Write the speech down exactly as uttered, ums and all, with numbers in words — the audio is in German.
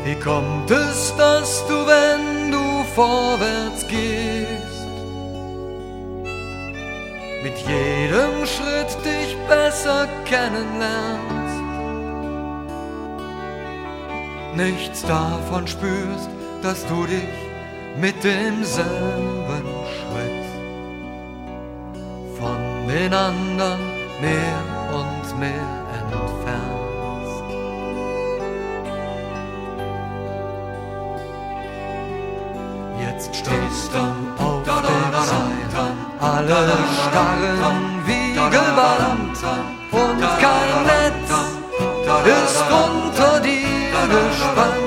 Wie kommt es, dass du, wenn du vorwärts gehst, mit jedem Schritt dich besser kennenlernst, nichts davon spürst, dass du dich mit demselben Schritt von den anderen mehr und mehr entfernst. Jetzt stehst du auf der Seite, alle starren wie gebannt und kein Netz ist unter dir gespannt.